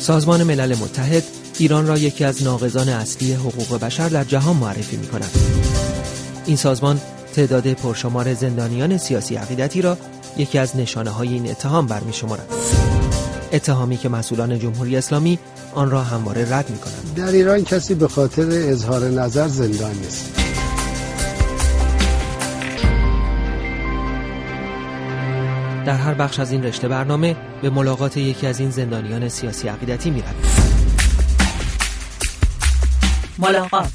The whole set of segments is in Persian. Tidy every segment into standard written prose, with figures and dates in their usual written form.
سازمان ملل متحد ایران را یکی از ناقضان اصلی حقوق بشر در جهان معرفی می‌کند. این سازمان تعداد پرشمار زندانیان سیاسی عقیدتی را یکی از نشانه‌های این اتهام برمی‌شمارد. اتهامی که مسئولان جمهوری اسلامی آن را همواره رد می‌کنند. در ایران کسی به خاطر اظهار نظر زندان نیست. در هر بخش از این رشته برنامه به ملاقات یکی از این زندانیان سیاسی عقیدتی می‌رویم. ملاقات.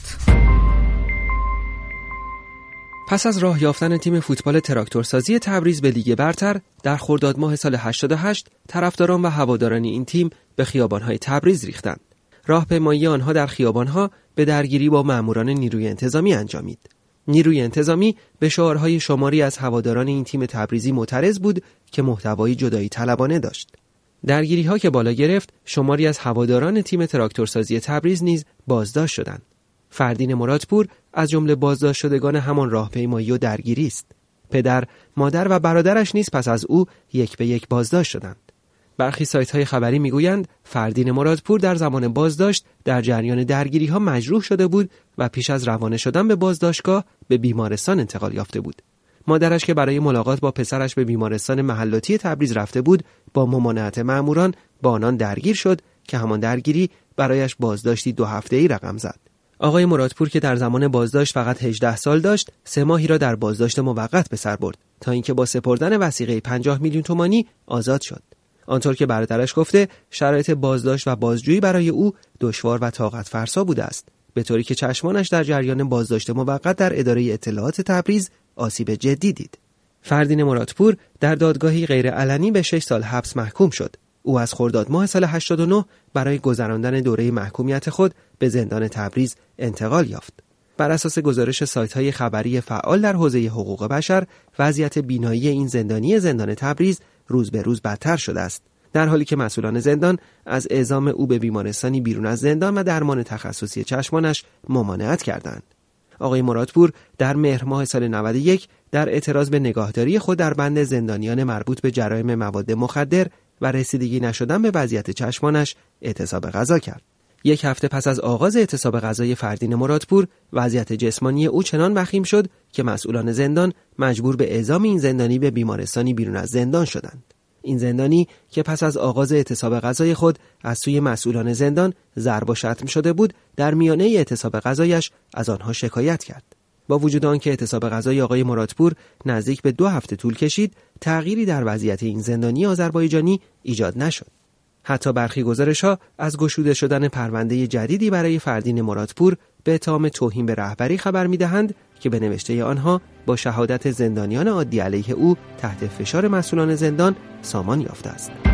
پس از راه یافتن تیم فوتبال تراکتورسازی تبریز به لیگ برتر در خرداد ماه سال 88 طرفداران و هواداران این تیم به خیابان‌های تبریز ریختند. راهپیمایی آنها در خیابان‌ها به درگیری با ماموران نیروی انتظامی انجامید. نیروی انتظامی به شعارهای شماری از هواداران این تیم تبریزی معترض بود که محتوای جدایی طلبانه داشت. درگیری‌ها که بالا گرفت، شماری از هواداران تیم تراکتورسازی تبریز نیز بازداشت شدند. فردین مرادپور از جمله بازداشت شدگان همان راهپیمایی و درگیری است. پدر، مادر و برادرش نیز پس از او یک به یک بازداشت شدند. برخی سایت‌های خبری می‌گویند فردین مرادپور در زمان بازداشت در جریان درگیری‌ها مجروح شده بود و پیش از روانه شدن به بازداشتگاه به بیمارستان انتقال یافته بود. مادرش که برای ملاقات با پسرش به بیمارستان محلاتی تبریز رفته بود، با ممانعت مأموران با آنان درگیر شد که همان درگیری برایش بازداشتی 2 هفته‌ای رقم زد. آقای مرادپور که در زمان بازداشت فقط 18 سال داشت، 3 ماهی را در بازداشت موقت به سر برد تا اینکه با سپردن وثیقه 50 میلیون تومانی آزاد شد. آنطور که برادرش گفته، شرایط بازداشت و بازجویی برای او دشوار و طاقت فرسا بوده است، به طوری که چشمانش در جریان بازداشت موقت در اداره اطلاعات تبریز آسیب جدی دید. فردین مرادپور در دادگاهی غیر علنی به 6 سال حبس محکوم شد. او از خرداد ماه سال 89 برای گذراندن دوره محکومیت خود به زندان تبریز انتقال یافت. بر اساس گزارش سایت‌های خبری فعال در حوزه حقوق بشر، وضعیت بینایی این زندانی زندان تبریز روز به روز بدتر شده است، در حالی که مسئولان زندان از اعزام او به بیمارستانی بیرون از زندان و درمان تخصصی چشمانش ممانعت کردند. آقای مرادپور در مهر ماه سال 91 در اعتراض به نگاهداری خود در بند زندانیان مربوط به جرایم مواد مخدر و رسیدگی نشدن به وضعیت چشمانش اعتصاب غذا کرد. 1 هفته پس از آغاز اعتصاب غذای فردین مرادپور، وضعیت جسمانی او چنان وخیم شد که مسئولان زندان مجبور به اعزام این زندانی به بیمارستانی بیرون از زندان شدند. این زندانی که پس از آغاز اعتصاب غذای خود از سوی مسئولان زندان ضرب و شتم شده بود، در میانه اعتصاب غذایش از آنها شکایت کرد. با وجود آنکه اعتصاب غذای آقای مرادپور نزدیک به 2 هفته طول کشید، تغییری در وضعیت این زندانی آذربایجانی ایجاد نشد. حتی برخی گزارش‌ها از گشوده شدن پرونده جدیدی برای فردین مرادپور به اتهام توهین به رهبری خبر می‌دهند که به نوشته آنها با شهادت زندانیان عادی علیه او تحت فشار مسئولان زندان سامان یافته است.